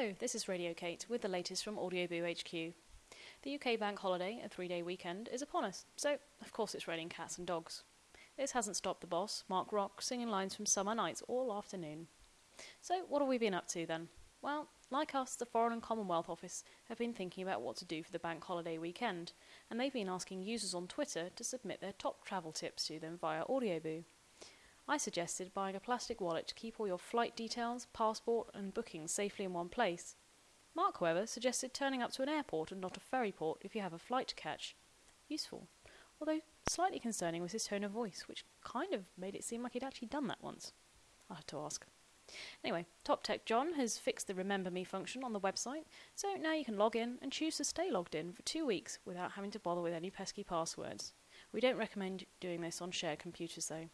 Hello, this is Radio Kate with the latest from Audioboo HQ. The UK bank holiday, a 3-day weekend, is upon us, so of course it's raining cats and dogs. This hasn't stopped the boss, Mark Rock, singing lines from Summer Nights all afternoon. So what have we been up to then? Well, like us, the Foreign and Commonwealth Office have been thinking about what to do for the bank holiday weekend, and they've been asking users on Twitter to submit their top travel tips to them via Audioboo. I suggested buying a plastic wallet to keep all your flight details, passport and bookings safely in one place. Mark, however, suggested turning up to an airport and not a ferry port if you have a flight to catch. Useful, although slightly concerning was his tone of voice, which kind of made it seem like he'd actually done that once. I had to ask. Anyway, Top Tech John has fixed the Remember Me function on the website, so now you can log in and choose to stay logged in for 2 weeks without having to bother with any pesky passwords. We don't recommend doing this on shared computers though.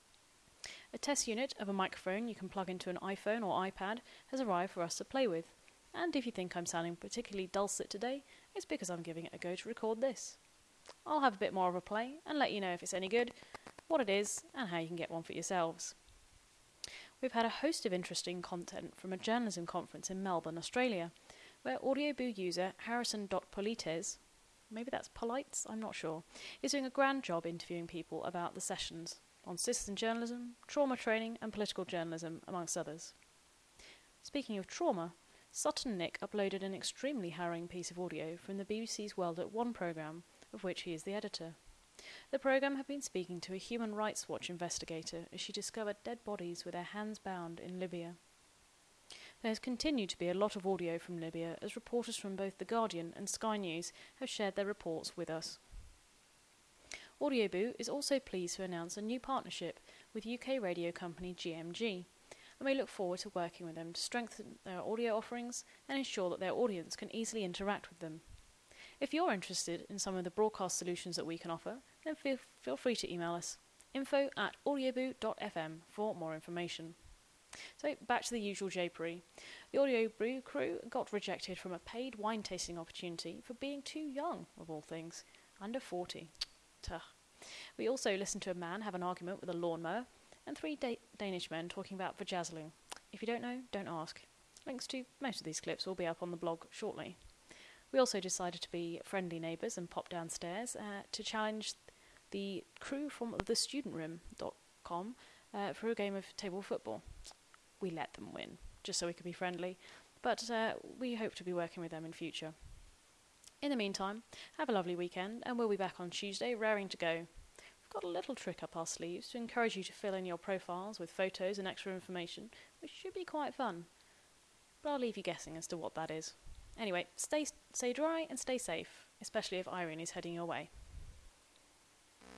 A test unit of a microphone you can plug into an iPhone or iPad has arrived for us to play with, and if you think I'm sounding particularly dulcet today, it's because I'm giving it a go to record this. I'll have a bit more of a play and let you know if it's any good, what it is, and how you can get one for yourselves. We've had a host of interesting content from a journalism conference in Melbourne, Australia, where Audioboo user Harrison.Polites, maybe that's Polites, I'm not sure, is doing a grand job interviewing people about the sessions on citizen journalism, trauma training and political journalism, amongst others. Speaking of trauma, Sutton Nick uploaded an extremely harrowing piece of audio from the BBC's World at One programme, of which he is the editor. The programme had been speaking to a Human Rights Watch investigator as she discovered dead bodies with their hands bound in Libya. There has continued to be a lot of audio from Libya as reporters from both The Guardian and Sky News have shared their reports with us. Audioboo is also pleased to announce a new partnership with UK radio company GMG, and we look forward to working with them to strengthen their audio offerings and ensure that their audience can easily interact with them. If you're interested in some of the broadcast solutions that we can offer, then feel free to email us, info@audioboo.fm for more information. So back to the usual japery. The Audioboo crew got rejected from a paid wine tasting opportunity for being too young, of all things, under 40. Tuh. We also listened to a man have an argument with a lawnmower, and 3 Danish men talking about vajazzling. If you don't know, don't ask. Links to most of these clips will be up on the blog shortly. We also decided to be friendly neighbours and pop downstairs to challenge the crew from thestudentroom.com for a game of table football. We let them win, just so we could be friendly, but we hope to be working with them in future. In the meantime, have a lovely weekend, and we'll be back on Tuesday, raring to go. We've got a little trick up our sleeves to encourage you to fill in your profiles with photos and extra information, which should be quite fun. But I'll leave you guessing as to what that is. Anyway, stay dry and stay safe, especially if Irene is heading your way.